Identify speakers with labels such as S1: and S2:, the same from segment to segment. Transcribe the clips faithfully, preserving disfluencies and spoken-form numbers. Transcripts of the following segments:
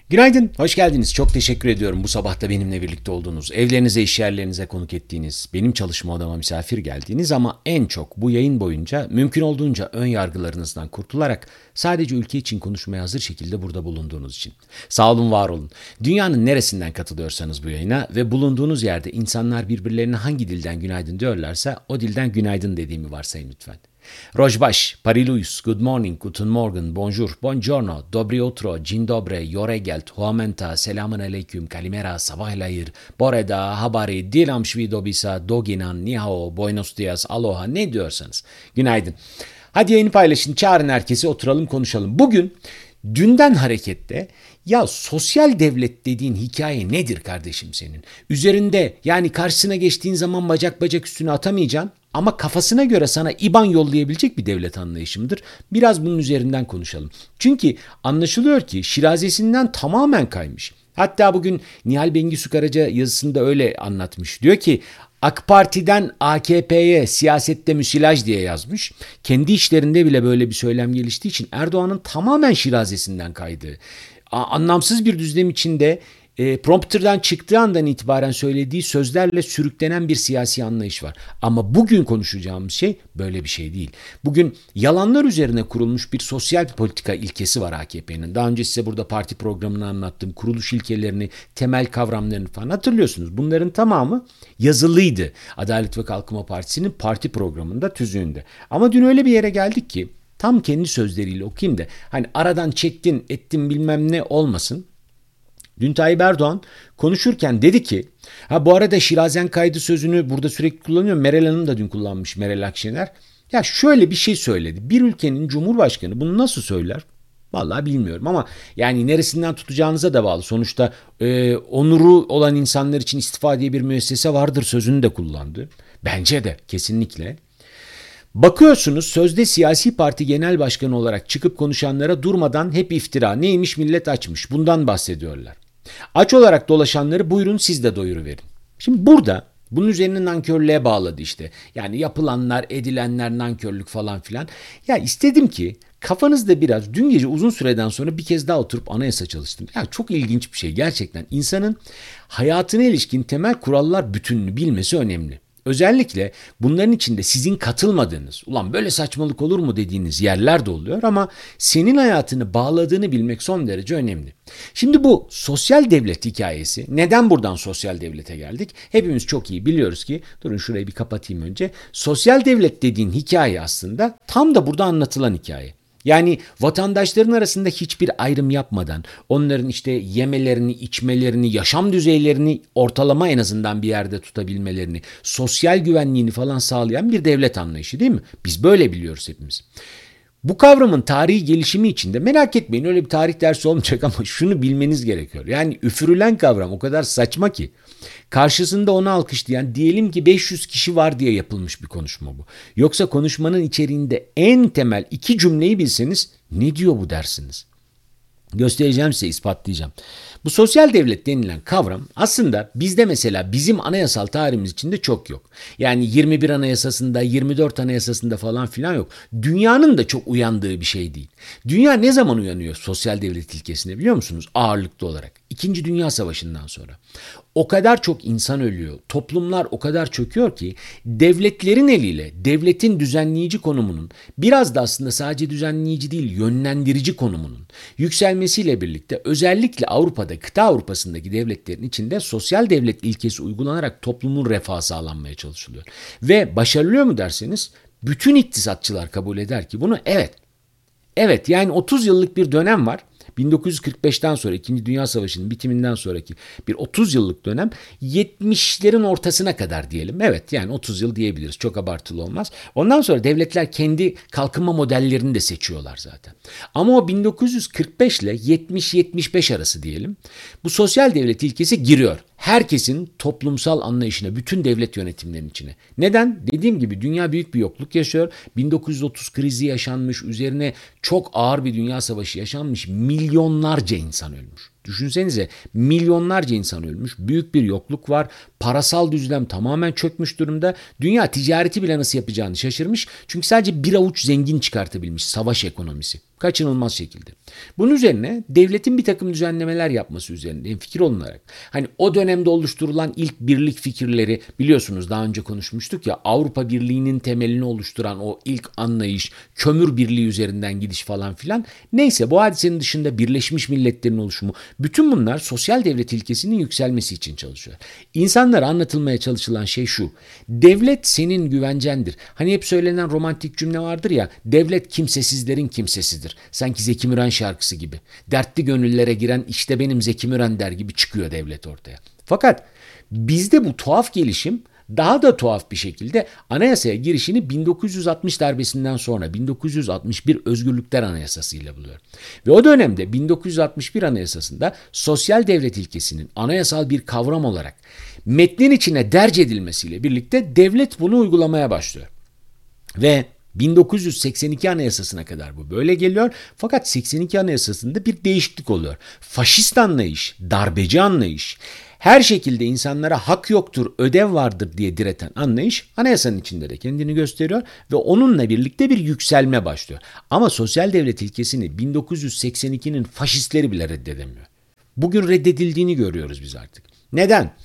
S1: Günaydın, hoş geldiniz. Çok teşekkür ediyorum bu sabah da benimle birlikte olduğunuz, evlerinize, iş yerlerinize konuk ettiğiniz, benim çalışma odama misafir geldiğiniz ama en çok bu yayın boyunca mümkün olduğunca ön yargılarınızdan kurtularak sadece ülke için konuşmaya hazır şekilde burada bulunduğunuz için. Sağ olun, var olun. Dünyanın neresinden katılıyorsanız bu yayına ve bulunduğunuz yerde insanlar birbirlerine hangi dilden günaydın diyorlarsa o dilden günaydın dediğimi varsayın lütfen. Rojbaş, Pariluyus, Good morning, Guten Morgen, Bonjour, Buongiorno, Dobry utro, Dzień dobry, Yoregelt, Huamenta, Selamun aleyküm, Kalimera, Sabahlayır, Boreda, Habari, Dilam Shvidobisa, Doginan, Nihao, Buenos dias, Aloha ne diyorsanız. Günaydın. Hadi yayını paylaşın, çağırın herkesi, oturalım konuşalım. Bugün dünden hareketle ya sosyal devlet dediğin hikaye nedir kardeşim senin? Üzerinde yani karşısına geçtiğin zaman bacak bacak üstüne atamayacaksın ama kafasına göre sana İban yollayabilecek bir devlet anlayışımdır. Biraz bunun üzerinden konuşalım. Çünkü anlaşılıyor ki şirazesinden tamamen kaymış. Hatta bugün Nihal Bengisu Karaca yazısında öyle anlatmış. Diyor ki AK Parti'den A K P'ye siyasette müsilaj diye yazmış. Kendi işlerinde bile böyle bir söylem geliştiği için Erdoğan'ın tamamen şirazesinden kaydığı, anlamsız bir düzlem içinde e, prompterdan çıktığı andan itibaren söylediği sözlerle sürüklenen bir siyasi anlayış var. Ama bugün konuşacağımız şey böyle bir şey değil. Bugün yalanlar üzerine kurulmuş bir sosyal politika ilkesi var A K P'nin. Daha önce size burada parti programını anlattım. Kuruluş ilkelerini, temel kavramlarını falan hatırlıyorsunuz. Bunların tamamı yazılıydı. Adalet ve Kalkınma Partisi'nin parti programında, tüzüğünde. Ama dün öyle bir yere geldik ki tam kendi sözleriyle okuyayım da hani aradan çektin ettin bilmem ne olmasın. Dün Tayyip Erdoğan konuşurken dedi ki, ha bu arada Şirazen kaydı sözünü burada sürekli kullanıyor. Meral Hanım da dün kullanmış, Meral Akşener. Ya şöyle bir şey söyledi. Bir ülkenin cumhurbaşkanı bunu nasıl söyler? Vallahi bilmiyorum ama yani neresinden tutacağınıza da bağlı. Sonuçta e, onuru olan insanlar için istifa diye bir müessese vardır sözünü de kullandı. Bence de kesinlikle. Bakıyorsunuz sözde siyasi parti genel başkanı olarak çıkıp konuşanlara durmadan hep iftira. Neymiş millet açmış. Bundan bahsediyorlar. Aç olarak dolaşanları buyurun siz de doyuruverin. Şimdi burada bunun üzerine nankörlüğe bağladı işte. Yani yapılanlar, edilenler, nankörlük falan filan. Ya istedim ki kafanızda biraz dün gece uzun süreden sonra bir kez daha oturup anayasa çalıştım. Ya çok ilginç bir şey gerçekten. İnsanın hayatına ilişkin temel kurallar bütününü bilmesi önemli. Özellikle bunların içinde sizin katılmadığınız, ulan böyle saçmalık olur mu dediğiniz yerler de oluyor ama senin hayatını bağladığını bilmek son derece önemli. Şimdi bu sosyal devlet hikayesi, neden buradan sosyal devlete geldik? Hepimiz çok iyi biliyoruz ki, durun şurayı bir kapatayım önce. Sosyal devlet dediğin hikaye aslında tam da burada anlatılan hikaye. Yani vatandaşların arasında hiçbir ayrım yapmadan onların işte yemelerini, içmelerini, yaşam düzeylerini ortalama en azından bir yerde tutabilmelerini, sosyal güvenliğini falan sağlayan bir devlet anlayışı değil mi? Biz böyle biliyoruz hepimiz. Bu kavramın tarihi gelişimi içinde merak etmeyin öyle bir tarih dersi olmayacak ama şunu bilmeniz gerekiyor. Yani üfürülen kavram o kadar saçma ki karşısında onu alkışlayan diyelim ki beş yüz kişi var diye yapılmış bir konuşma bu. Yoksa konuşmanın içeriğinde en temel iki cümleyi bilseniz ne diyor bu dersiniz. Göstereceğim size, ispatlayacağım. Bu sosyal devlet denilen kavram aslında bizde mesela bizim anayasal tarihimiz içinde çok yok. Yani yirmi bir anayasasında, yirmi dört anayasasında falan filan yok. Dünyanın da çok uyandığı bir şey değil. Dünya ne zaman uyanıyor sosyal devlet ilkesine biliyor musunuz? Ağırlıklı olarak. İkinci Dünya Savaşı'ndan sonra. O kadar çok insan ölüyor, toplumlar o kadar çöküyor ki devletlerin eliyle devletin düzenleyici konumunun biraz da aslında sadece düzenleyici değil yönlendirici konumunun yükselmesiyle birlikte özellikle Avrupa'da, kıta Avrupa'sındaki devletlerin içinde sosyal devlet ilkesi uygulanarak toplumun refahı sağlanmaya çalışılıyor. Ve başarılıyor mu derseniz bütün iktisatçılar kabul eder ki bunu evet. Evet yani otuz yıllık bir dönem var. bin dokuz yüz kırk beşten sonra İkinci Dünya Savaşı'nın bitiminden sonraki bir otuz yıllık dönem yetmişlerin ortasına kadar diyelim. Evet yani otuz yıl diyebiliriz. Çok abartılı olmaz. Ondan sonra devletler kendi kalkınma modellerini de seçiyorlar zaten. Ama o bin dokuz yüz kırk beş ile yetmiş yetmiş beş arası diyelim. Bu sosyal devlet ilkesi giriyor. Herkesin toplumsal anlayışına, bütün devlet yönetimlerinin içine. Neden? Dediğim gibi dünya büyük bir yokluk yaşıyor. bin dokuz yüz otuz krizi yaşanmış, üzerine çok ağır bir dünya savaşı yaşanmış, milyonlarca insan ölmüş. Düşünsenize, milyonlarca insan ölmüş, büyük bir yokluk var, parasal düzlem tamamen çökmüş durumda. Dünya ticareti bile nasıl yapacağını şaşırmış. Çünkü sadece bir avuç zengin çıkartabilmiş savaş ekonomisi. Kaçınılmaz şekilde. Bunun üzerine devletin bir takım düzenlemeler yapması üzerinde hemfikir olunarak, hani o dönemde oluşturulan ilk birlik fikirleri biliyorsunuz, daha önce konuşmuştuk ya, Avrupa Birliği'nin temelini oluşturan o ilk anlayış, kömür birliği üzerinden gidiş falan filan. Neyse, bu hadisenin dışında Birleşmiş Milletler'in oluşumu, bütün bunlar sosyal devlet ilkesinin yükselmesi için çalışıyor. İnsanlara anlatılmaya çalışılan şey şu: devlet senin güvencendir. Hani hep söylenen romantik cümle vardır ya, devlet kimsesizlerin kimsesidir. Sanki Zeki Müren şarkısı gibi. Dertli gönüllere giren işte benim Zeki Müren der gibi çıkıyor devlet ortaya. Fakat bizde bu tuhaf gelişim daha da tuhaf bir şekilde anayasaya girişini bin dokuz yüz altmış darbesinden sonra bin dokuz yüz altmış bir Özgürlükler Anayasası ile buluyor. Ve o dönemde bin dokuz yüz altmış bir Anayasası'nda sosyal devlet ilkesinin anayasal bir kavram olarak metnin içine derc edilmesiyle birlikte devlet bunu uygulamaya başlıyor. Ve bin dokuz yüz seksen iki Anayasası'na kadar bu böyle geliyor. Fakat seksen iki Anayasası'nda bir değişiklik oluyor. Faşist anlayış, darbeci anlayış, her şekilde insanlara hak yoktur, ödev vardır diye direten anlayış anayasanın içinde de kendini gösteriyor ve onunla birlikte bir yükselme başlıyor. Ama sosyal devlet ilkesini bin dokuz yüz seksen ikinin faşistleri bile reddedemiyor. Bugün reddedildiğini görüyoruz biz artık. Neden?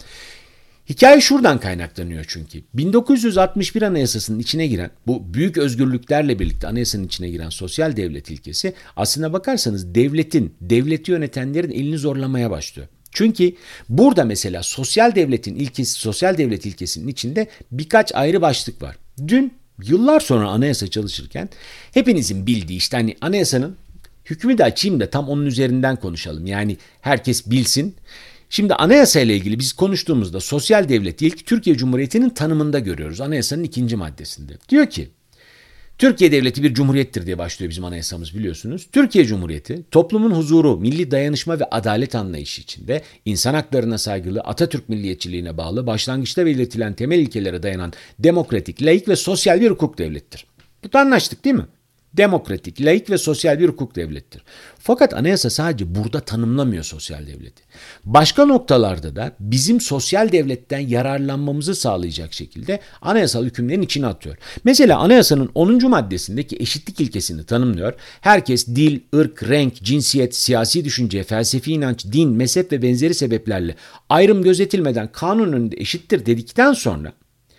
S1: Hikaye şuradan kaynaklanıyor çünkü. bin dokuz yüz altmış bir Anayasası'nın içine giren, bu büyük özgürlüklerle birlikte anayasanın içine giren sosyal devlet ilkesi, aslına bakarsanız devletin, devleti yönetenlerin elini zorlamaya başlıyor. Çünkü burada mesela sosyal devletin ilkesi, sosyal devlet ilkesinin içinde birkaç ayrı başlık var. Dün yıllar sonra anayasa çalışırken hepinizin bildiği, işte hani anayasanın hükmü de açayım da tam onun üzerinden konuşalım. Yani herkes bilsin. Şimdi anayasa ile ilgili biz konuştuğumuzda sosyal devleti ilk Türkiye Cumhuriyeti'nin tanımında görüyoruz. Anayasanın ikinci maddesinde. Diyor ki, Türkiye Devleti bir cumhuriyettir diye başlıyor bizim anayasamız, biliyorsunuz. Türkiye Cumhuriyeti, toplumun huzuru, milli dayanışma ve adalet anlayışı içinde insan haklarına saygılı, Atatürk milliyetçiliğine bağlı, başlangıçta belirtilen temel ilkelere dayanan demokratik, laik ve sosyal bir hukuk devlettir. Bu anlaştık değil mi? Demokratik, laik ve sosyal bir hukuk devlettir. Fakat anayasa sadece burada tanımlamıyor sosyal devleti. Başka noktalarda da bizim sosyal devletten yararlanmamızı sağlayacak şekilde anayasal hükümlerin içine atıyor. Mesela anayasanın onuncu maddesindeki eşitlik ilkesini tanımlıyor. Herkes dil, ırk, renk, cinsiyet, siyasi düşünce, felsefi inanç, din, mezhep ve benzeri sebeplerle ayrım gözetilmeden kanun önünde eşittir dedikten sonra,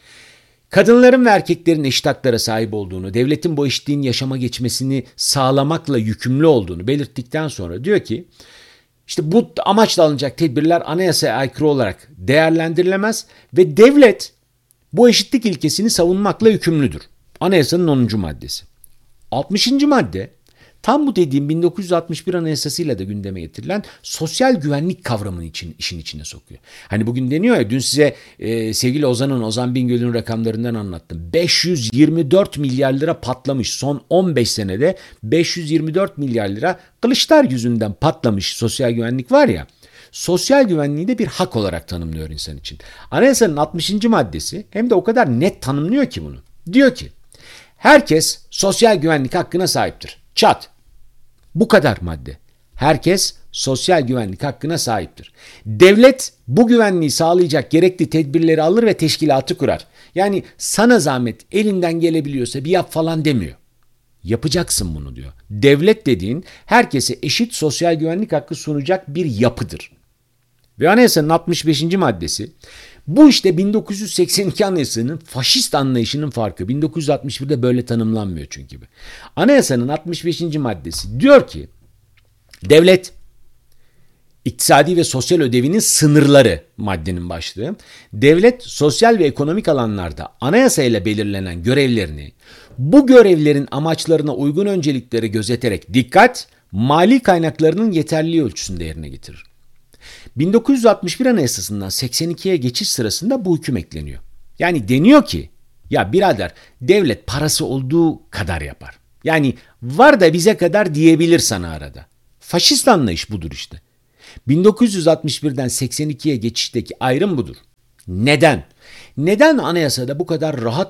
S1: kadınların ve erkeklerin eşit haklara sahip olduğunu, devletin bu eşitliğin yaşama geçmesini sağlamakla yükümlü olduğunu belirttikten sonra diyor ki, işte bu amaçla alınacak tedbirler anayasaya aykırı olarak değerlendirilemez ve devlet bu eşitlik ilkesini savunmakla yükümlüdür. Anayasanın onuncu maddesi. altmışıncı madde tam bu dediğim bin dokuz yüz altmış bir Anayasası'yla da gündeme getirilen sosyal güvenlik kavramını için, işin içine sokuyor. Hani bugün deniyor ya, dün size e, sevgili Ozan'ın, Ozan Bingöl'ün rakamlarından anlattım. beş yüz yirmi dört milyar lira patlamış. Son on beş senede beş yüz yirmi dört milyar lira Kılıçlar yüzünden patlamış sosyal güvenlik var ya. Sosyal güvenliği de bir hak olarak tanımlıyor insan için. Anayasanın altmışıncı maddesi hem de o kadar net tanımlıyor ki bunu. Diyor ki, herkes sosyal güvenlik hakkına sahiptir. Çat. Bu kadar madde. Herkes sosyal güvenlik hakkına sahiptir. Devlet bu güvenliği sağlayacak gerekli tedbirleri alır ve teşkilatı kurar. Yani sana zahmet, elinden gelebiliyorsa bir yap falan demiyor. Yapacaksın bunu diyor. Devlet dediğin herkese eşit sosyal güvenlik hakkı sunacak bir yapıdır. Ve anayasanın altmış beşinci maddesi, bu işte bin dokuz yüz seksen iki Anayasası'nın faşist anlayışının farkı. bin dokuz yüz altmış birde böyle tanımlanmıyor çünkü. Anayasanın altmış beşinci maddesi diyor ki, devlet iktisadi ve sosyal ödevinin sınırları maddenin başlığı. Devlet sosyal ve ekonomik alanlarda anayasayla belirlenen görevlerini, bu görevlerin amaçlarına uygun öncelikleri gözeterek dikkat, mali kaynaklarının yeterliliği ölçüsünde yerine getirir. bin dokuz yüz altmış bir Anayasası'ndan seksen ikiye geçiş sırasında bu hüküm ekleniyor. Yani deniyor ki, ya birader, devlet parası olduğu kadar yapar. Yani var da bize kadar diyebilir sana arada. Faşist anlayış budur işte. bin dokuz yüz altmış birden seksen ikiye geçişteki ayrım budur. Neden? Neden anayasada bu kadar rahatça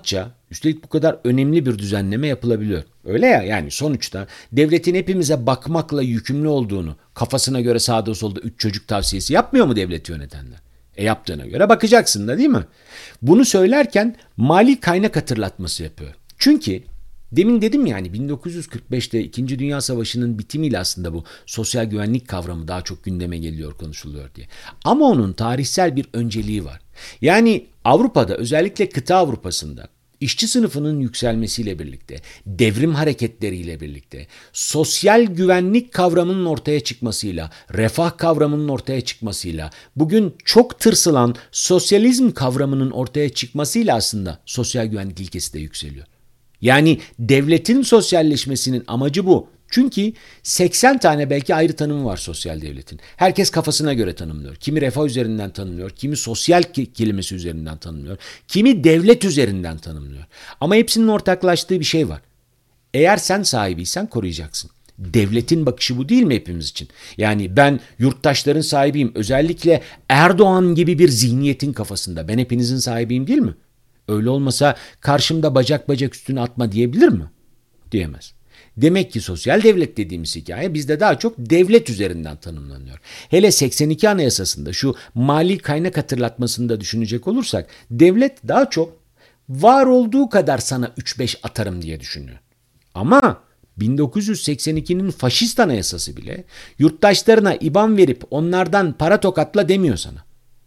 S1: Üstelik bu kadar önemli bir düzenleme yapılabiliyor. Öyle ya, yani sonuçta devletin hepimize bakmakla yükümlü olduğunu, kafasına göre sağda solda üç çocuk tavsiyesi yapmıyor mu devleti yönetenler? E yaptığına göre bakacaksın da, değil mi? Bunu söylerken mali kaynak hatırlatması yapıyor. Çünkü demin dedim yani bin dokuz yüz kırk beşte İkinci Dünya Savaşı'nın bitimiyle aslında bu sosyal güvenlik kavramı daha çok gündeme geliyor, konuşuluyor diye. Ama onun tarihsel bir önceliği var. Yani Avrupa'da, özellikle kıta Avrupa'sında İşçi sınıfının yükselmesiyle birlikte, devrim hareketleriyle birlikte, sosyal güvenlik kavramının ortaya çıkmasıyla, refah kavramının ortaya çıkmasıyla, bugün çok tırsılan sosyalizm kavramının ortaya çıkmasıyla aslında sosyal güvenlik ilkesi de yükseliyor. Yani devletin sosyalleşmesinin amacı bu. Çünkü seksen tane belki ayrı tanımı var sosyal devletin. Herkes kafasına göre tanımlıyor. Kimi refah üzerinden tanımlıyor, kimi sosyal kelimesi üzerinden tanımlıyor, kimi devlet üzerinden tanımlıyor. Ama hepsinin ortaklaştığı bir şey var. Eğer sen sahibiysen koruyacaksın. Devletin bakışı bu değil mi hepimiz için? Yani ben yurttaşların sahibiyim. Özellikle Erdoğan gibi bir zihniyetin kafasında. Ben hepinizin sahibiyim değil mi? Öyle olmasa karşımda bacak bacak üstüne atma diyebilir mi? Diyemez. Demek ki sosyal devlet dediğimiz hikaye bizde daha çok devlet üzerinden tanımlanıyor. Hele seksen iki Anayasası'nda şu mali kaynak hatırlatmasında düşünecek olursak devlet daha çok var olduğu kadar sana üç beş atarım diye düşünüyor. Ama bin dokuz yüz seksen ikinin faşist anayasası bile yurttaşlarına İban verip onlardan para tokatla demiyor sana.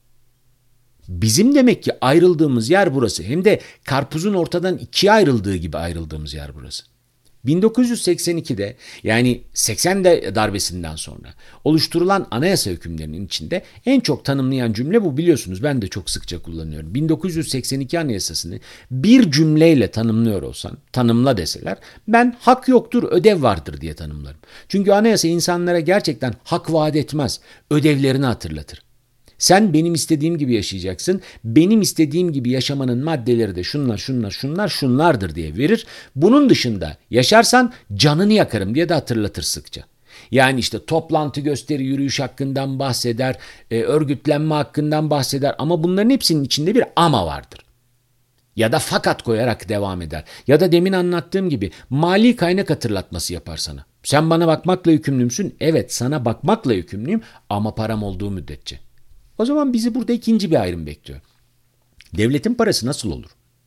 S1: Bizim demek ki ayrıldığımız yer burası. Hem de karpuzun ortadan ikiye ayrıldığı gibi ayrıldığımız yer burası. bin dokuz yüz seksen ikide, yani seksen darbesinden sonra oluşturulan anayasa hükümlerinin içinde en çok tanımlayan cümle bu, biliyorsunuz. Ben de çok sıkça kullanıyorum. bin dokuz yüz seksen iki Anayasası'nı bir cümleyle tanımlıyor olsan, tanımla deseler, ben hak yoktur, ödev vardır diye tanımlarım. Çünkü anayasa insanlara gerçekten hak vaat etmez, ödevlerini hatırlatır. Sen benim istediğim gibi yaşayacaksın. Benim istediğim gibi yaşamanın maddeleri de şunlar, şunlar, şunlar, şunlardır diye verir. Bunun dışında yaşarsan canını yakarım diye de hatırlatır sıkça. Yani işte toplantı, gösteri, yürüyüş hakkından bahseder, e, örgütlenme hakkından bahseder ama bunların hepsinin içinde bir ama vardır. Ya da fakat koyarak devam eder. Ya da demin anlattığım gibi mali kaynak hatırlatması yapar sana. Sen bana bakmakla yükümlü müsün? Evet, sana bakmakla yükümlüyüm ama param olduğu müddetçe. O zaman bizi burada ikinci bir ayrım bekliyor. Devletin parası nasıl olur?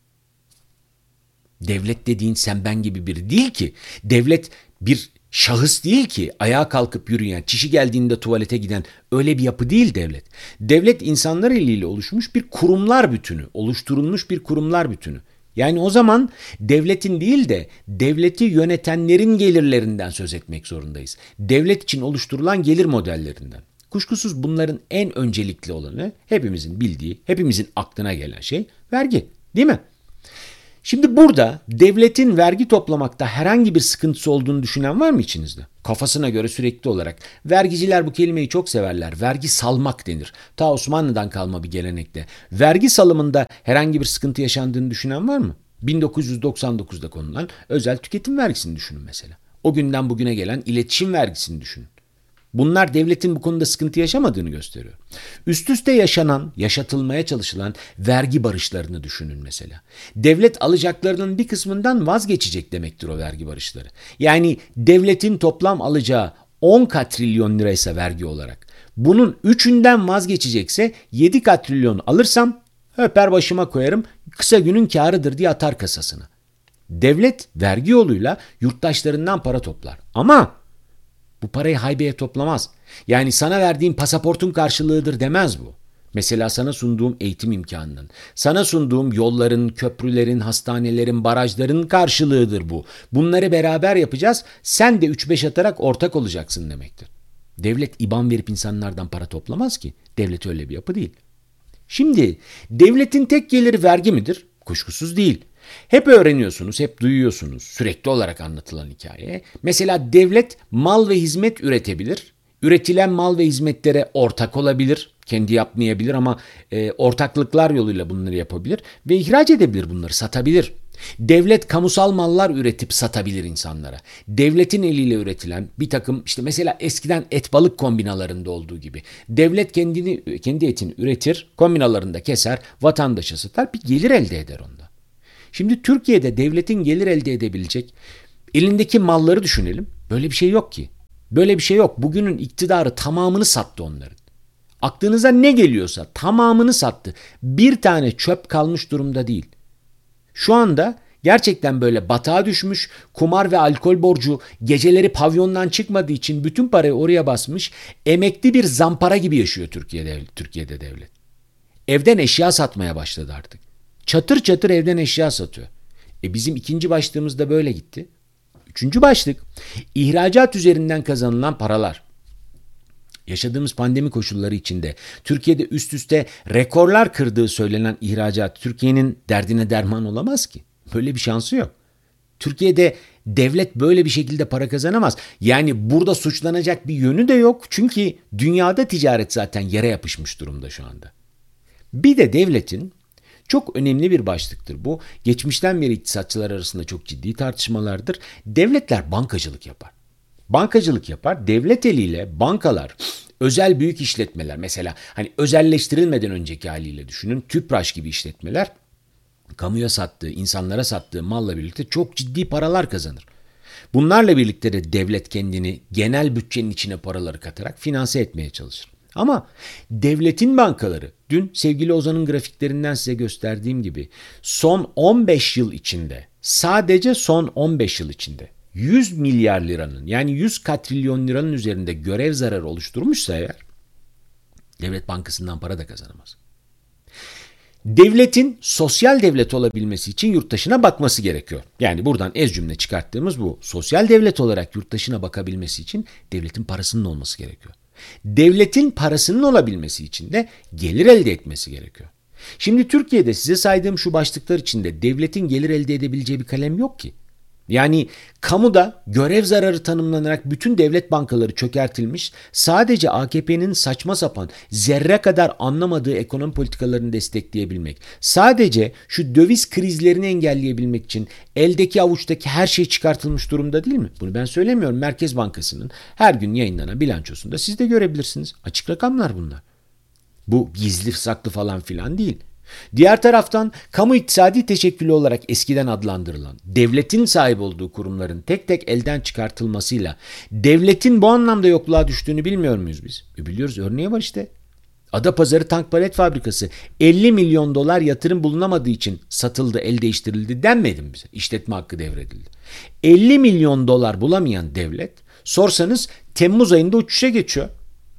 S1: Devlet dediğin sen ben gibi biri değil ki. Devlet bir şahıs değil ki. Ayağa kalkıp yürüyen, çişi geldiğinde tuvalete giden öyle bir yapı değil devlet. Devlet insanlar eliyle oluşmuş bir kurumlar bütünü, oluşturulmuş bir kurumlar bütünü. Yani o zaman devletin değil de devleti yönetenlerin gelirlerinden söz etmek zorundayız. Devlet için oluşturulan gelir modellerinden. Kuşkusuz bunların en öncelikli olanı, hepimizin bildiği, hepimizin aklına gelen şey vergi, değil mi? Şimdi burada devletin vergi toplamakta herhangi bir sıkıntısı olduğunu düşünen var mı içinizde? Kafasına göre sürekli olarak. Vergiciler bu kelimeyi çok severler. Vergi salmak denir. Ta Osmanlı'dan kalma bir gelenekte. Vergi salımında herhangi bir sıkıntı yaşandığını düşünen var mı? bin dokuz yüz doksan dokuzda konulan özel tüketim vergisini düşünün mesela. O günden bugüne gelen iletişim vergisini düşünün. Bunlar devletin bu konuda sıkıntı yaşamadığını gösteriyor. Üst üste yaşanan, yaşatılmaya çalışılan vergi barışlarını düşünün mesela. Devlet alacaklarının bir kısmından vazgeçecek demektir o vergi barışları. Yani devletin toplam alacağı on katrilyon liraysa vergi olarak, bunun üçünden vazgeçecekse yedi katrilyon alırsam öper başıma koyarım, kısa günün kârıdır diye atar kasasına. Devlet vergi yoluyla yurttaşlarından para toplar. Ama bu parayı haybeye toplamaz. Yani sana verdiğim pasaportun karşılığıdır demez bu. Mesela sana sunduğum eğitim imkanının, sana sunduğum yolların, köprülerin, hastanelerin, barajların karşılığıdır bu. Bunları beraber yapacağız. Sen de üç beş atarak ortak olacaksın demektir. Devlet İban verip insanlardan para toplamaz ki. Devlet öyle bir yapı değil. Şimdi devletin tek geliri vergi midir? Kuşkusuz değil. Hep öğreniyorsunuz, hep duyuyorsunuz sürekli olarak anlatılan hikaye. Mesela devlet mal ve hizmet üretebilir. Üretilen mal ve hizmetlere ortak olabilir. Kendi yapmayabilir ama e, ortaklıklar yoluyla bunları yapabilir. Ve ihraç edebilir, bunları satabilir. Devlet kamusal mallar üretip satabilir insanlara. Devletin eliyle üretilen bir takım, işte mesela eskiden et balık kombinalarında olduğu gibi. Devlet kendini kendi etini üretir, kombinalarında keser, vatandaşa satar, bir gelir elde eder onda. Şimdi Türkiye'de devletin gelir elde edebilecek elindeki malları düşünelim. Böyle bir şey yok ki. Böyle bir şey yok. Bugünün iktidarı tamamını sattı onların. Aklınıza ne geliyorsa tamamını sattı. Bir tane çöp kalmış durumda değil. Şu anda gerçekten böyle batağa düşmüş, kumar ve alkol borcu, geceleri pavyondan çıkmadığı için bütün parayı oraya basmış, emekli bir zampara gibi yaşıyor Türkiye'de, Türkiye'de devlet. Evden eşya satmaya başladı artık. Çatır çatır evden eşya satıyor. E bizim ikinci başlığımız da böyle gitti. Üçüncü başlık, ihracat üzerinden kazanılan paralar. Yaşadığımız pandemi koşulları içinde Türkiye'de üst üste rekorlar kırdığı söylenen ihracat Türkiye'nin derdine derman olamaz ki. Böyle bir şansı yok. Türkiye'de devlet böyle bir şekilde para kazanamaz. Yani burada suçlanacak bir yönü de yok. Çünkü dünyada ticaret zaten yere yapışmış durumda şu anda. Bir de devletin çok önemli bir başlıktır bu. Geçmişten beri iktisatçılar arasında çok ciddi tartışmalardır. Devletler bankacılık yapar. Bankacılık yapar. Devlet eliyle bankalar, özel büyük işletmeler mesela hani özelleştirilmeden önceki haliyle düşünün. Tüpraş gibi işletmeler kamuya sattığı, insanlara sattığı malla birlikte çok ciddi paralar kazanır. Bunlarla birlikte de devlet kendini genel bütçenin içine paraları katarak finanse etmeye çalışır. Ama devletin bankaları, dün sevgili Ozan'ın grafiklerinden size gösterdiğim gibi son on beş yıl içinde, sadece son on beş yıl içinde yüz milyar liranın yani yüz katrilyon liranın üzerinde görev zararı oluşturmuşsa eğer, devlet bankasından para da kazanamaz. Devletin sosyal devlet olabilmesi için yurt dışına bakması gerekiyor. Yani buradan ez cümle çıkarttığımız bu. Sosyal devlet olarak yurt dışına bakabilmesi için devletin parasının olması gerekiyor. Devletin parasının olabilmesi için de gelir elde etmesi gerekiyor. Şimdi Türkiye'de size saydığım şu başlıklar içinde devletin gelir elde edebileceği bir kalem yok ki. Yani kamuda görev zararı tanımlanarak bütün devlet bankaları çökertilmiş, sadece A K P'nin saçma sapan, zerre kadar anlamadığı ekonomi politikalarını destekleyebilmek, sadece şu döviz krizlerini engelleyebilmek için eldeki avuçtaki her şey çıkartılmış durumda değil mi? Bunu ben söylemiyorum. Merkez Bankası'nın her gün yayınlanan bilançosunda siz de görebilirsiniz. Açık rakamlar bunlar. Bu gizli saklı falan filan değil. Diğer taraftan kamu iktisadi teşekkülü olarak eskiden adlandırılan devletin sahip olduğu kurumların tek tek elden çıkartılmasıyla devletin bu anlamda yokluğa düştüğünü bilmiyor muyuz biz? E biliyoruz, örneği var işte. Adapazarı Tank Palet Fabrikası elli milyon dolar yatırım bulunamadığı için satıldı, el değiştirildi denmedi mi bize? İşletme hakkı devredildi. elli milyon dolar bulamayan devlet sorsanız Temmuz ayında uçuşa geçiyor.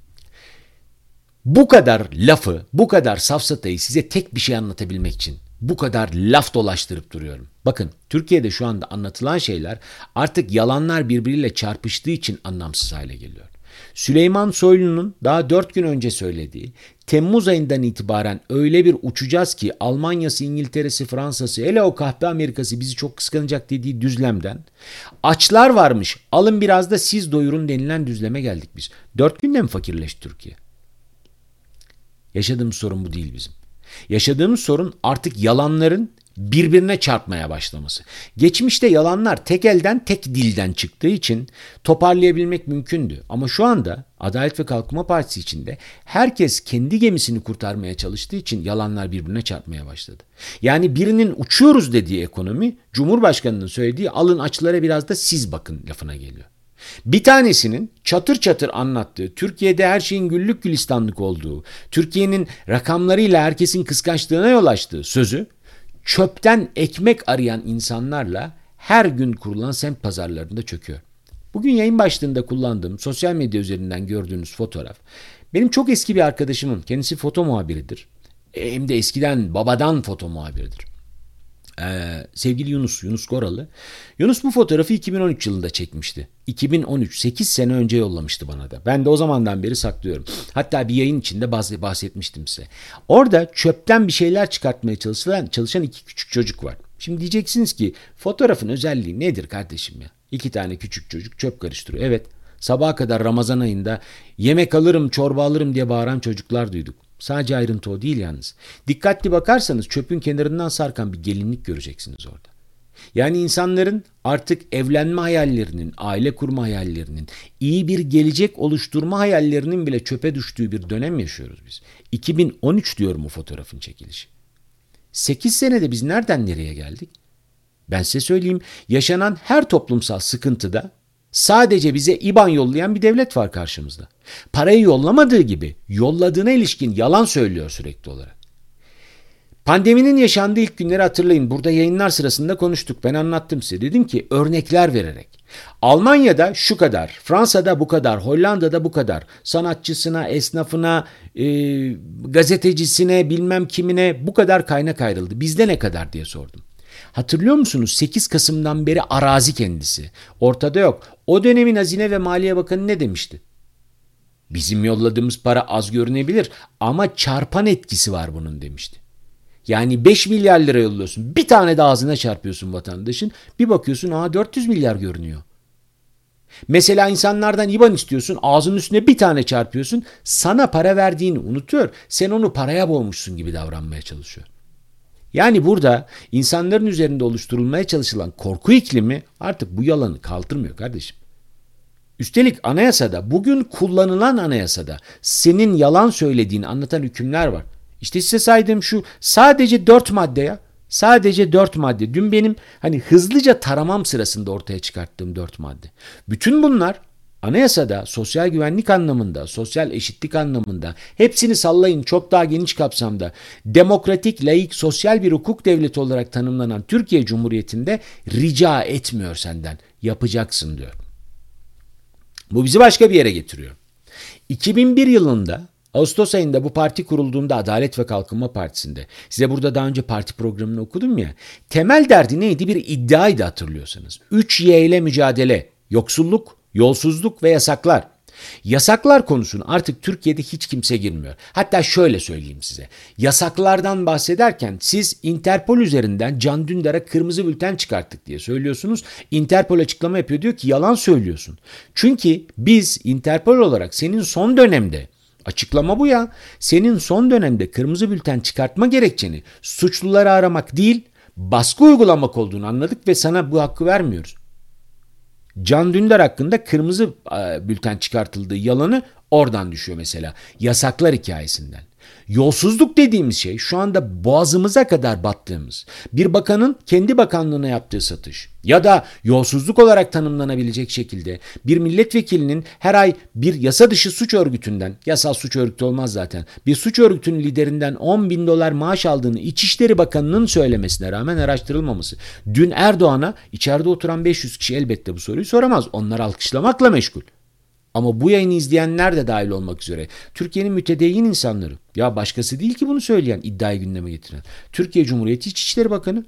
S1: Bu kadar lafı, bu kadar safsatayı size tek bir şey anlatabilmek için bu kadar laf dolaştırıp duruyorum. Bakın Türkiye'de şu anda anlatılan şeyler artık yalanlar birbiriyle çarpıştığı için anlamsız hale geliyor. Süleyman Soylu'nun daha dört gün önce söylediği Temmuz ayından itibaren öyle bir uçacağız ki Almanya'sı, İngiltere'si, Fransa'sı, hele o kahpe Amerika'sı bizi çok kıskanacak dediği düzlemden açlar varmış, alın biraz da siz doyurun denilen düzleme geldik biz. Dört günde mi fakirleşti Türkiye? Yaşadığımız sorun bu değil bizim. Yaşadığımız sorun artık yalanların birbirine çarpmaya başlaması. Geçmişte yalanlar tek elden tek dilden çıktığı için toparlayabilmek mümkündü. Ama şu anda Adalet ve Kalkınma Partisi içinde herkes kendi gemisini kurtarmaya çalıştığı için yalanlar birbirine çarpmaya başladı. Yani birinin uçuyoruz dediği ekonomi, Cumhurbaşkanı'nın söylediği alın açlara biraz da siz bakın lafına geliyor. Bir tanesinin çatır çatır anlattığı, Türkiye'de her şeyin güllük gülistanlık olduğu, Türkiye'nin rakamlarıyla herkesin kıskançlığına yol açtığı sözü, çöpten ekmek arayan insanlarla her gün kurulan semt pazarlarında çöküyor. Bugün yayın başlığında kullandığım sosyal medya üzerinden gördüğünüz fotoğraf, benim çok eski bir arkadaşımın, kendisi foto muhabiridir. Hem de eskiden babadan foto muhabiridir. Ee, sevgili Yunus, Yunus Goralı. Yunus bu fotoğrafı iki bin on üç yılında çekmişti. iki bin on üç, sekiz sene önce yollamıştı bana da. Ben de o zamandan beri saklıyorum. Hatta bir yayın içinde bahsetmiştim size. Orada çöpten bir şeyler çıkartmaya çalışan, çalışan iki küçük çocuk var. Şimdi diyeceksiniz ki fotoğrafın özelliği nedir kardeşim ya? İki tane küçük çocuk çöp karıştırıyor. Evet, sabaha kadar Ramazan ayında yemek alırım, çorba alırım diye bağıran çocuklar duyduk. Sadece ayrıntı o değil yalnız. Dikkatli bakarsanız çöpün kenarından sarkan bir gelinlik göreceksiniz orada. Yani insanların artık evlenme hayallerinin, aile kurma hayallerinin, iyi bir gelecek oluşturma hayallerinin bile çöpe düştüğü bir dönem yaşıyoruz biz. iki bin on üç diyorum o fotoğrafın çekilişi. sekiz senede biz nereden nereye geldik? Ben size söyleyeyim, yaşanan her toplumsal sıkıntıda sadece bize İban yollayan bir devlet var karşımızda. Parayı yollamadığı gibi yolladığına ilişkin yalan söylüyor sürekli olarak. Pandeminin yaşandığı ilk günleri hatırlayın. Burada yayınlar sırasında konuştuk. Ben anlattım size. Dedim ki örnekler vererek. Almanya'da şu kadar, Fransa'da bu kadar, Hollanda'da bu kadar. Sanatçısına, esnafına, e, gazetecisine, bilmem kimine bu kadar kaynak ayrıldı. Bizde ne kadar diye sordum. Hatırlıyor musunuz? sekiz Kasım'dan beri arazi kendisi. Ortada yok. O dönemin Hazine ve Maliye Bakanı ne demişti? Bizim yolladığımız para az görünebilir ama çarpan etkisi var bunun demişti. Yani beş milyar lira yolluyorsun. Bir tane de ağzına çarpıyorsun vatandaşın. Bir bakıyorsun aa dört yüz milyar görünüyor. Mesela insanlardan İban istiyorsun. Ağzının üstüne bir tane çarpıyorsun. Sana para verdiğini unutuyor. Sen onu paraya boğmuşsun gibi davranmaya çalışıyor. Yani burada insanların üzerinde oluşturulmaya çalışılan korku iklimi artık bu yalanı kaldırmıyor kardeşim. Üstelik anayasada, bugün kullanılan anayasada senin yalan söylediğini anlatan hükümler var. İşte size saydığım şu sadece dört madde ya. Sadece dört madde. Dün benim hani hızlıca taramam sırasında ortaya çıkarttığım dört madde. Bütün bunlar anayasada sosyal güvenlik anlamında, sosyal eşitlik anlamında hepsini sallayın çok daha geniş kapsamda demokratik, laik, sosyal bir hukuk devleti olarak tanımlanan Türkiye Cumhuriyeti'nde rica etmiyor senden. Yapacaksın diyor. Bu bizi başka bir yere getiriyor. iki bin bir yılında Ağustos ayında bu parti kurulduğunda Adalet ve Kalkınma Partisi'nde size burada daha önce parti programını okudum ya. Temel derdi neydi? Bir iddiaydı hatırlıyorsanız. üç Y ile mücadele, yoksulluk, yolsuzluk ve yasaklar. Yasaklar konusunu artık Türkiye'de hiç kimse girmiyor. Hatta şöyle söyleyeyim size. Yasaklardan bahsederken siz Interpol üzerinden Can Dündar'a kırmızı bülten çıkarttık diye söylüyorsunuz. Interpol açıklama yapıyor, diyor ki yalan söylüyorsun. Çünkü biz Interpol olarak senin son dönemde açıklama bu ya. Senin son dönemde kırmızı bülten çıkartma gerekçeni suçluları aramak değil, baskı uygulamak olduğunu anladık ve sana bu hakkı vermiyoruz. Can Dündar hakkında kırmızı bülten çıkartıldığı yalanı oradan düşüyor mesela. Yasaklar hikayesinden. Yolsuzluk dediğimiz şey şu anda boğazımıza kadar battığımız bir bakanın kendi bakanlığına yaptığı satış ya da yolsuzluk olarak tanımlanabilecek şekilde bir milletvekilinin her ay bir yasa dışı suç örgütünden, yasal suç örgütü olmaz zaten, bir suç örgütünün liderinden on bin dolar maaş aldığını İçişleri Bakanı'nın söylemesine rağmen araştırılmaması. Dün Erdoğan'a içeride oturan beş yüz kişi elbette bu soruyu soramaz. Onlar alkışlamakla meşgul. Ama bu yayını izleyenler de dahil olmak üzere Türkiye'nin mütedeyyin insanları, ya başkası değil ki bunu söyleyen, iddiayı gündeme getiren, Türkiye Cumhuriyeti İçişleri Bakanı.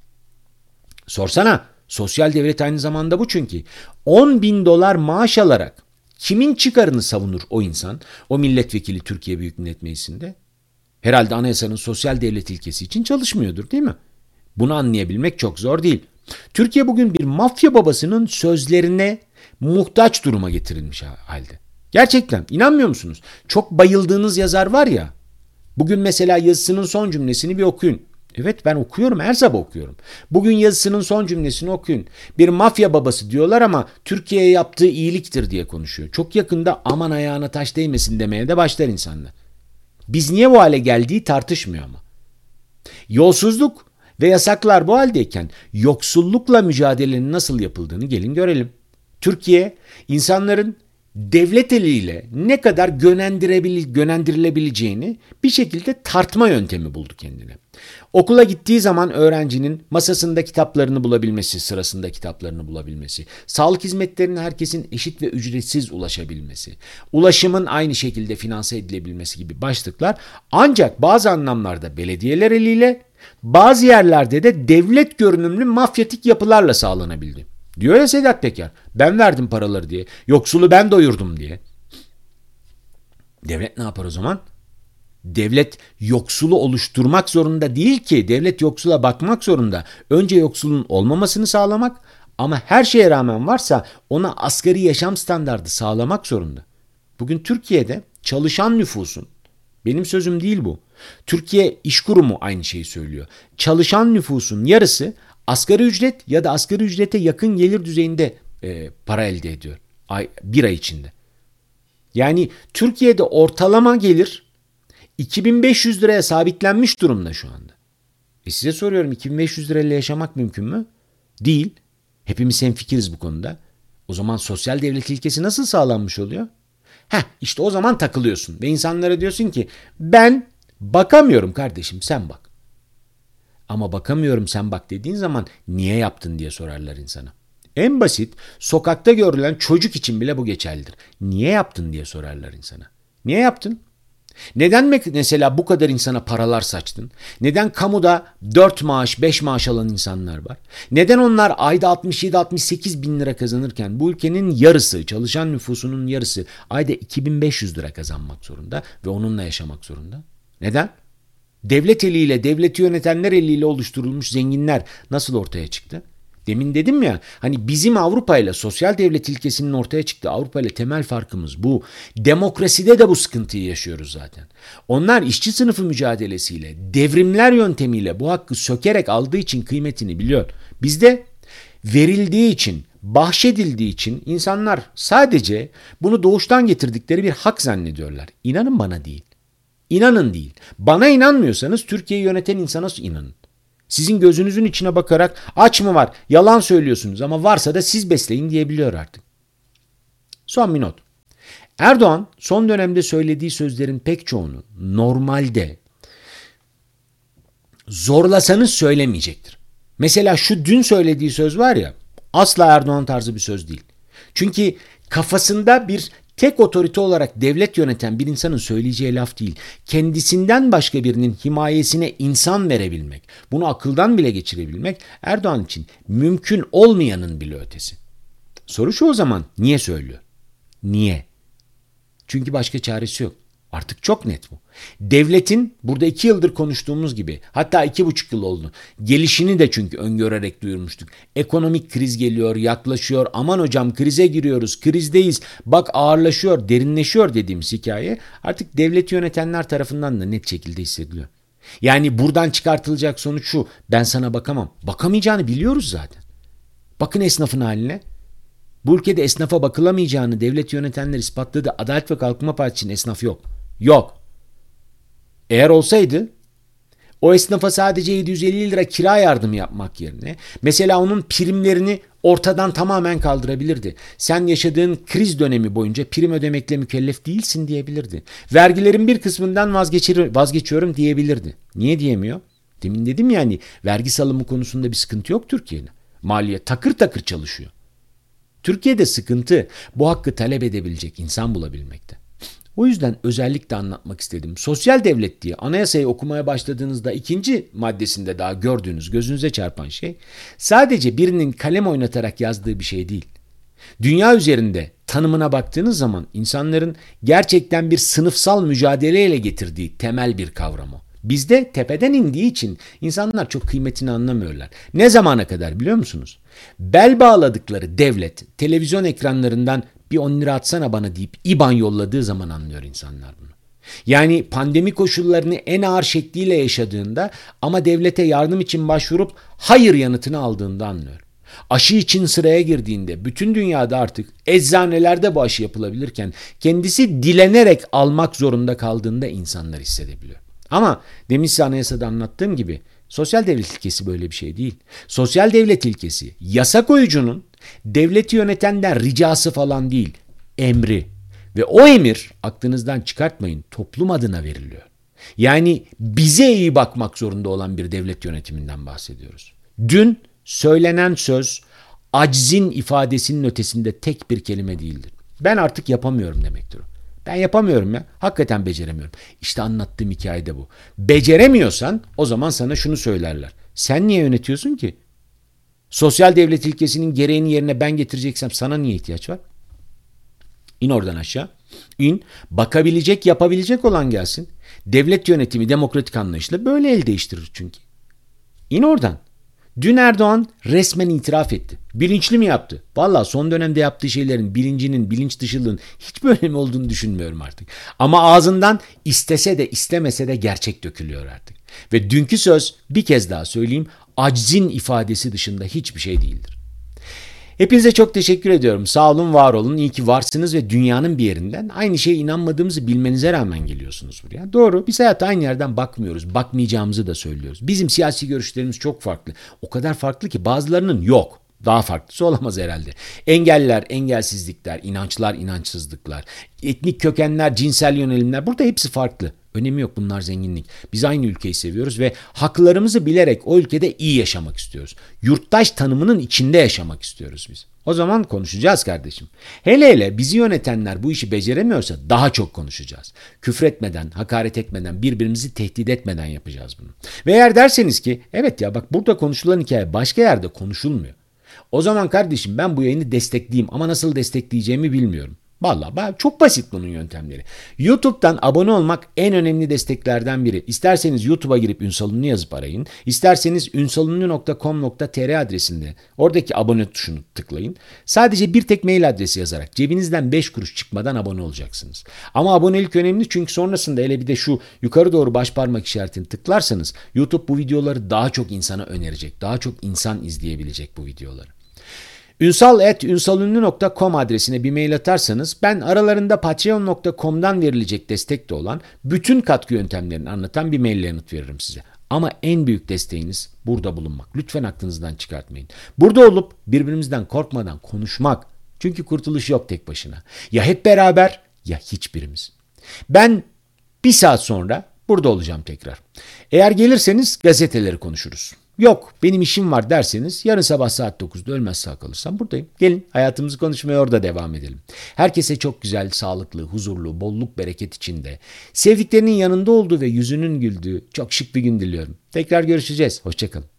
S1: Sorsana, sosyal devlet aynı zamanda bu çünkü. on bin dolar maaş alarak kimin çıkarını savunur o insan, o milletvekili Türkiye Büyük Millet Meclisi'nde? Herhalde anayasanın sosyal devlet ilkesi için çalışmıyordur, değil mi? Bunu anlayabilmek çok zor değil. Türkiye bugün bir mafya babasının sözlerine muhtaç duruma getirilmiş halde. Gerçekten inanmıyor musunuz? Çok bayıldığınız yazar var ya. Bugün mesela yazısının son cümlesini bir okuyun. Evet, ben okuyorum, her sabah okuyorum. Bugün yazısının son cümlesini okuyun. Bir mafya babası diyorlar ama Türkiye'ye yaptığı iyiliktir diye konuşuyor. Çok yakında aman ayağına taş değmesin demeye de başlar insanlar. Biz niye bu hale geldiği tartışmıyor ama. Yolsuzluk ve yasaklar bu haldeyken yoksullukla mücadelenin nasıl yapıldığını gelin görelim. Türkiye insanların devlet eliyle ne kadar yönlendirilebileceğini bir şekilde tartma yöntemi buldu kendine. Okula gittiği zaman öğrencinin masasında kitaplarını bulabilmesi, sırasında kitaplarını bulabilmesi, sağlık hizmetlerine herkesin eşit ve ücretsiz ulaşabilmesi, ulaşımın aynı şekilde finanse edilebilmesi gibi başlıklar ancak bazı anlamlarda belediyeler eliyle, bazı yerlerde de devlet görünümlü mafyatik yapılarla sağlanabildi. Diyor ya Sedat Peker, ben verdim paraları diye, yoksulu ben doyurdum diye. Devlet ne yapar o zaman? Devlet yoksulu oluşturmak zorunda değil ki, devlet yoksula bakmak zorunda. Önce yoksulun olmamasını sağlamak ama her şeye rağmen varsa ona asgari yaşam standardı sağlamak zorunda. Bugün Türkiye'de çalışan nüfusun, benim sözüm değil bu, Türkiye İş Kurumu aynı şeyi söylüyor. Çalışan nüfusun yarısı asgari ücret ya da asgari ücrete yakın gelir düzeyinde e, para elde ediyor ay, bir ay içinde. Yani Türkiye'de ortalama gelir iki bin beş yüz liraya sabitlenmiş durumda şu anda. E size soruyorum, iki bin beş yüz lirayla yaşamak mümkün mü? Değil. Hepimiz hemfikiriz bu konuda. O zaman sosyal devlet ilkesi nasıl sağlanmış oluyor? Heh, işte o zaman takılıyorsun ve insanlara diyorsun ki ben bakamıyorum kardeşim, sen bak. Ama bakamıyorum, sen bak dediğin zaman niye yaptın diye sorarlar insana. En basit, sokakta görülen çocuk için bile bu geçerlidir. Niye yaptın diye sorarlar insana. Niye yaptın? Neden mesela bu kadar insana paralar saçtın? Neden kamuda dört maaş, beş maaş alan insanlar var? Neden onlar ayda altmış yedi altmış sekiz bin lira kazanırken bu ülkenin yarısı, çalışan nüfusunun yarısı ayda iki bin beş yüz lira kazanmak zorunda ve onunla yaşamak zorunda? Neden? Devlet eliyle, devleti yönetenler eliyle oluşturulmuş zenginler nasıl ortaya çıktı? Demin dedim ya, hani bizim Avrupa ile sosyal devlet ilkesinin ortaya çıktığı Avrupa ile temel farkımız bu. Demokraside de bu sıkıntıyı yaşıyoruz zaten. Onlar işçi sınıfı mücadelesiyle, devrimler yöntemiyle bu hakkı sökerek aldığı için kıymetini biliyor. Bizde verildiği için, bahşedildiği için insanlar sadece bunu doğuştan getirdikleri bir hak zannediyorlar. İnanın bana değil. İnanın değil. Bana inanmıyorsanız Türkiye'yi yöneten insana inanın. Sizin gözünüzün içine bakarak aç mı var, yalan söylüyorsunuz ama varsa da siz besleyin diyebiliyor artık. Son bir not. Erdoğan son dönemde söylediği sözlerin pek çoğunu normalde zorlasanız söylemeyecektir. Mesela şu dün söylediği söz var ya, asla Erdoğan tarzı bir söz değil. Çünkü kafasında bir tek otorite olarak devlet yöneten bir insanın söyleyeceği laf değil. Kendisinden başka birinin himayesine insan verebilmek, bunu akıldan bile geçirebilmek Erdoğan için mümkün olmayanın bile ötesi. Soru şu o zaman, niye söylüyor? Niye? Çünkü başka çaresi yok. Artık çok net bu. Devletin burada iki yıldır konuştuğumuz gibi, hatta iki buçuk yıl oldu. Gelişini de çünkü öngörerek duyurmuştuk. Ekonomik kriz geliyor, yaklaşıyor. Aman hocam krize giriyoruz, krizdeyiz. Bak ağırlaşıyor, derinleşiyor dediğimiz hikaye artık devleti yönetenler tarafından da net şekilde hissediliyor. Yani buradan çıkartılacak sonuç şu: ben sana bakamam. Bakamayacağını biliyoruz zaten. Bakın esnafın haline. Bu ülkede esnafa bakılamayacağını devlet yönetenler ispatladı. Adalet ve Kalkınma Partisi'nin esnaf yok. Yok. Eğer olsaydı o esnafa sadece yedi yüz elli lira kira yardımı yapmak yerine mesela onun primlerini ortadan tamamen kaldırabilirdi. Sen yaşadığın kriz dönemi boyunca prim ödemekle mükellef değilsin diyebilirdi. Vergilerin bir kısmından vazgeçir, vazgeçiyorum diyebilirdi. Niye diyemiyor? Demin dedim yani vergi salımı konusunda bir sıkıntı yok Türkiye'de. Maliye takır takır çalışıyor. Türkiye'de sıkıntı bu hakkı talep edebilecek insan bulabilmekte. O yüzden özellikle anlatmak istedim. Sosyal devlet diye anayasayı okumaya başladığınızda ikinci maddesinde daha gördüğünüz, gözünüze çarpan şey sadece birinin kalem oynatarak yazdığı bir şey değil. Dünya üzerinde tanımına baktığınız zaman insanların gerçekten bir sınıfsal mücadeleyle getirdiği temel bir kavram o. Bizde tepeden indiği için insanlar çok kıymetini anlamıyorlar. Ne zamana kadar biliyor musunuz? Bel bağladıkları devlet televizyon ekranlarından bir on lira atsana bana deyip İban yolladığı zaman anlıyor insanlar bunu. Yani pandemi koşullarını en ağır şekliyle yaşadığında ama devlete yardım için başvurup hayır yanıtını aldığında anlıyor. Aşı için sıraya girdiğinde bütün dünyada artık eczanelerde bu aşı yapılabilirken kendisi dilenerek almak zorunda kaldığında insanlar hissedebiliyor. Ama demin size anayasada anlattığım gibi sosyal devlet ilkesi böyle bir şey değil. Sosyal devlet ilkesi yasa koyucunun devleti yönetenden ricası falan değil, emri. Ve o emir aklınızdan çıkartmayın, toplum adına veriliyor. Yani bize iyi bakmak zorunda olan bir devlet yönetiminden bahsediyoruz. Dün söylenen söz aczin ifadesinin ötesinde tek bir kelime değildir. Ben artık yapamıyorum demektir o. Ben yapamıyorum ya. Hakikaten beceremiyorum. İşte anlattığım hikayede bu. Beceremiyorsan o zaman sana şunu söylerler. Sen niye yönetiyorsun ki? Sosyal devlet ilkesinin gereğini yerine ben getireceksem sana niye ihtiyaç var? İn oradan aşağı. İn. Bakabilecek, yapabilecek olan gelsin. Devlet yönetimi demokratik anlayışla böyle el değiştirir çünkü. İn oradan. Dün Erdoğan resmen itiraf etti. Bilinçli mi yaptı? Vallahi son dönemde yaptığı şeylerin bilincinin, bilinç dışılığın hiçbir önemi olduğunu düşünmüyorum artık. Ama ağzından istese de istemese de gerçek dökülüyor artık. Ve dünkü söz bir kez daha söyleyeyim aczin ifadesi dışında hiçbir şey değildir. Hepinize çok teşekkür ediyorum. Sağ olun, var olun. İyi ki varsınız ve dünyanın bir yerinden aynı şeye inanmadığımızı bilmenize rağmen geliyorsunuz buraya. Doğru, biz hayata aynı yerden bakmıyoruz. Bakmayacağımızı da söylüyoruz. Bizim siyasi görüşlerimiz çok farklı. O kadar farklı ki bazılarının yok. Daha farklısı olamaz herhalde. Engeller, engelsizlikler, inançlar, inançsızlıklar, etnik kökenler, cinsel yönelimler, burada hepsi farklı. Önemi yok, bunlar zenginlik. Biz aynı ülkeyi seviyoruz ve haklarımızı bilerek o ülkede iyi yaşamak istiyoruz. Yurttaş tanımının içinde yaşamak istiyoruz biz. O zaman konuşacağız kardeşim. Hele hele bizi yönetenler bu işi beceremiyorsa daha çok konuşacağız. Küfretmeden, hakaret etmeden, birbirimizi tehdit etmeden yapacağız bunu. Ve eğer derseniz ki evet ya bak burada konuşulan hikaye başka yerde konuşulmuyor. O zaman kardeşim ben bu yayını destekleyeyim ama nasıl destekleyeceğimi bilmiyorum. Vallahi çok basit bunun yöntemleri. YouTube'dan abone olmak en önemli desteklerden biri. İsterseniz YouTube'a girip Ünsal Ünlü yazıp arayın. İsterseniz ünsalünlü nokta com nokta tr adresinde oradaki abone tuşunu tıklayın. Sadece bir tek mail adresi yazarak cebinizden beş kuruş çıkmadan abone olacaksınız. Ama abonelik önemli çünkü sonrasında hele bir de şu yukarı doğru baş parmak işaretini tıklarsanız YouTube bu videoları daha çok insana önerecek. Daha çok insan izleyebilecek bu videoları. ünsal at ünsalünlü nokta com adresine bir mail atarsanız ben aralarında patreon nokta com'dan verilecek destek de olan bütün katkı yöntemlerini anlatan bir maille yanıt veririm size. Ama en büyük desteğiniz burada bulunmak. Lütfen aklınızdan çıkartmayın. Burada olup birbirimizden korkmadan konuşmak. Çünkü kurtuluş yok tek başına. Ya hep beraber ya hiçbirimiz. Ben bir saat sonra burada olacağım tekrar. Eğer gelirseniz gazeteleri konuşuruz. Yok benim işim var derseniz yarın sabah saat dokuzda ölmez sağ kalırsam buradayım. Gelin hayatımızı konuşmaya orada devam edelim. Herkese çok güzel, sağlıklı, huzurlu, bolluk, bereket içinde, sevdiklerinin yanında olduğu ve yüzünün güldüğü çok şık bir gün diliyorum. Tekrar görüşeceğiz. Hoşça kalın.